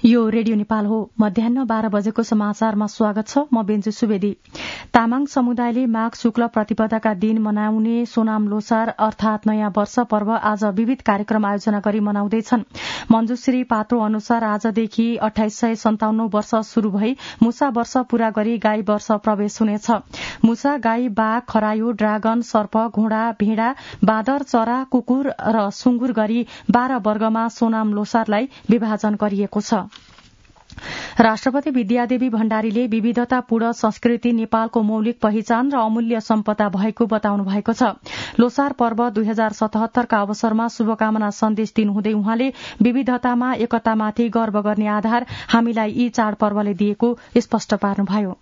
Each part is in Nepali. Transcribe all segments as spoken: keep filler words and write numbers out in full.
यो रेडियो नेपाल हो। मध्याह्न बाह्र बजेको समाचारमा स्वागत छ। म बेन्जु सुवेदी। तामाङ समुदायले माघ शुक्ल प्रतिपदाका दिन मनाउने सोनाम लोसार अर्थात नयाँ वर्ष पर्व आज विविध कार्यक्रम आयोजना गरी मनाउँदैछन्। मञ्जुश्री पात्रो अनुसार आजदेखि अठाइस सय सन्ताउन्न वर्ष शुरू भई मुसा वर्ष पूरा गरी गाई वर्ष प्रवेश हुनेछ। मुसा, गाई, बाघ, खरायो, ड्रागन, सर्प, घोडा, भेडा, बाँदर, चरा, कुकुर र सुँगुर गरी बाह्र वर्गमा सोनाम लोसारलाई विभाजन गरिएको छ। राष्ट्रपति विद्यादेवी भण्डारीले विविधतापूर्ण संस्कृति नेपालको मौलिक पहिचान र अमूल्य सम्पदा भएको बताउनु भएको छ। लोसार पर्व दुई हजार सतहत्तरका अवसरमा शुभकामना सन्देश दिनुहुँदै उहाँले विविधतामा एकतामाथि गर्व गर्ने आधार हामीलाई यी चाडपर्वले दिएको स्पष्ट पार्नुभयो।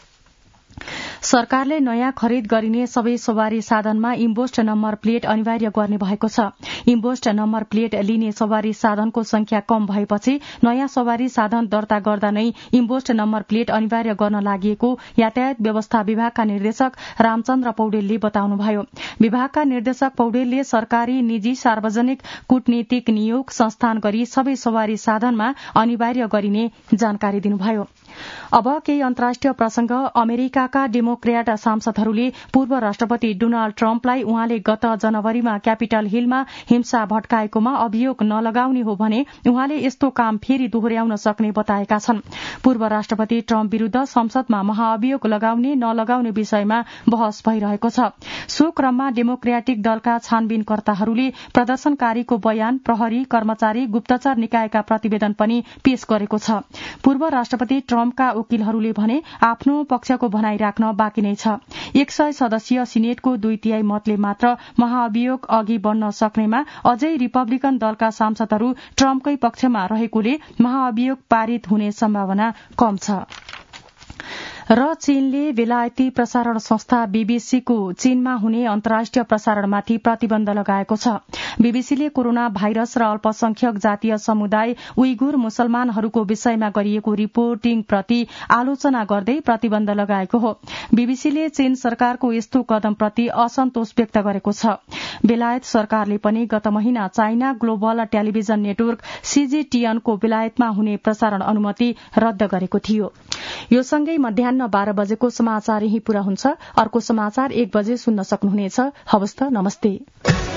सरकारले नयाँ खरिद गरिने सबै सवारी साधनमा इम्बोस्ड नम्बर प्लेट अनिवार्य गर्ने भएको छ। इम्बोस्ड नम्बर प्लेट लिने सवारी साधनको संख्या कम भएपछि नयाँ सवारी साधन दर्ता गर्दा नै इम्बोस्ड नम्बर प्लेट अनिवार्य गर्न लागि यातायात व्यवस्था विभागका निर्देशक रामचन्द्र पौडेलले बताउनुभयो। विभागका निर्देशक पौडेलले सरकारी, निजी, सार्वजनिक, कूटनीतिक नियोग संस्थान गरी सबै सवारी साधनमा अनिवार्य गरिने जानकारी दिनुभयो। अब केही अन्तर्राष्ट्रिय प्रसंग। अमेरिकाका डेमोक्रेट सांसदहरूले पूर्व राष्ट्रपति डोनाल्ड ट्रम्पलाई उहाँले गत जनवरीमा क्यापिटल हिलमा हिंसा भड्काएकोमा अभियोग नलगाउने हो भने उहाँले यस्तो काम फेरि दोहोर्याउन सक्ने बताएका छन्। पूर्व राष्ट्रपति ट्रम्प विरूद्ध संसदमा महाअभियोग लगाउने नलगाउने विषयमा बहस भइरहेको छ। सो क्रममा डेमोक्रेटिक दलका छानबिनकर्ताहरूले प्रदर्शनकारीको बयान, प्रहरी, कर्मचारी, गुप्तचर निकायका प्रतिवेदन पनि पेश गरेको छ। पूर्व राष्ट्रपति ट्रम्पका वकिलहरूले भने आफ्नो पक्षको भनाई राख्न बाँकी नै छ। एक सय सदस्यीय सिनेटको दुई तिहाई मतले मात्र महाअभियोग अघि बढ़न सक्नेमा अझै रिपब्लिकन दलका सांसदहरू ट्रम्पकै पक्षमा रहेकोले महाअभियोग पारित हुने सम्भावना कम छ। र चीनले बेलायती प्रसारण संस्था बीबीसीको चीनमा हुने अन्तर्राष्ट्रिय प्रसारणमाथि प्रतिबन्ध लगाएको छ। बीबीसीले कोरोना भाइरस र अल्पसंख्यक जातीय समुदाय उइगुर मुसलमानहरूको विषयमा गरिएको रिपोर्टिङप्रति आलोचना गर्दै प्रतिबन्ध लगाएको हो। बीबीसीले चीन सरकारको यस्तो कदमप्रति असन्तोष व्यक्त गरेको छ। बेलायत सरकारले पनि गत महिना चाइना ग्लोबल टेलिभिजन नेटवर्क सीजीटीएनको बेलायतमा हुने प्रसारण अनुमति रद्द गरेको थियो। यो सँगै मध्याह्न बाह्र बजेको समाचार यही पूरा हुन्छ। अर्को समाचार एक बजे सुन्न सक्नुहुनेछ। हवस् त, नमस्ते।